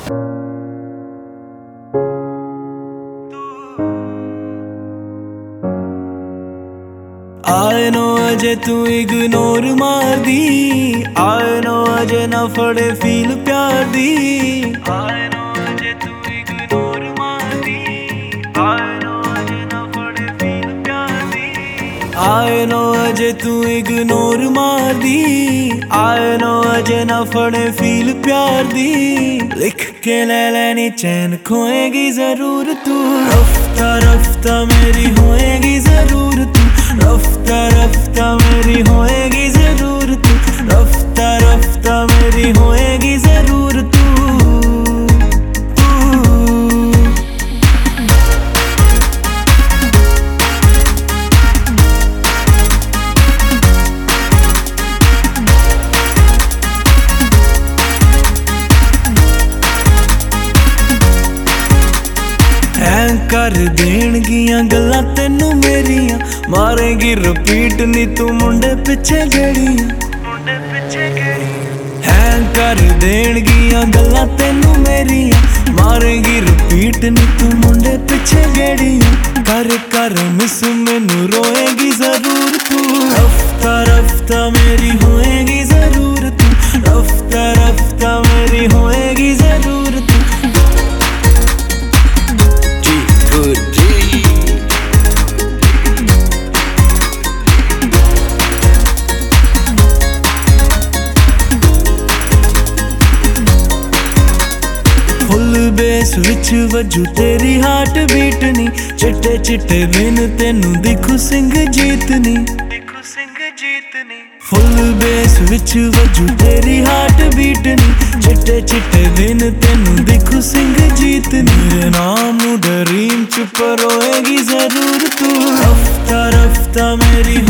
I know अजे तू ignore मार दी, I know अजे ना फड़े फील प्यार दी, I know अजे तू इग्नोर मार दी, I know अजे ना फड़े फील प्यार दी, I know अजे तू इग्नोर मार दी, I know अजे ना फड़े फील प्यार दी। लिख के ले लेनी चैन खोएगी जरूर तू, रफ्ता रफ्ता मेरी होएगी जरूर तू, रफ्ता रफ्ता मेरी होएगी जरूर तू, रफ्ता रफ्ता मेरी होएगी जरूर तू। कर देणगियां गल्लां तैनू मेरियां, मारेगी रिपीट नी तू मुंडे पिछे गेड़ियां, मुंडे पिछे गेड़ियां। हैं कर देणगियां गल्लां तैनू मेरियां, मारेगी रिपीट नी तू मुंडे पिछे गेड़ियां। कर कर मिस मैनू रोएगी जरूर तू, रफ्ता रफ्ता मेरी होएगी जरूर तू, रफ्ता रफ्ता मेरी होएगी जरूर तू। बेस विच वजू तेरी हार्ट बीट नी, चिट्टे चिट्टे दिन तेनू दिखू सिंह जीतनी, दिखू सिंह जीतनी। फुल बेस विच वजू तेरी हार्ट बीट नी, चिट्टे चिट्टे दिन तेनू दिखू सिंह जीतनी। मेरे नाम ड्रीम च परोएगी जरूर तू, रफ्ता रफ्ता मेरी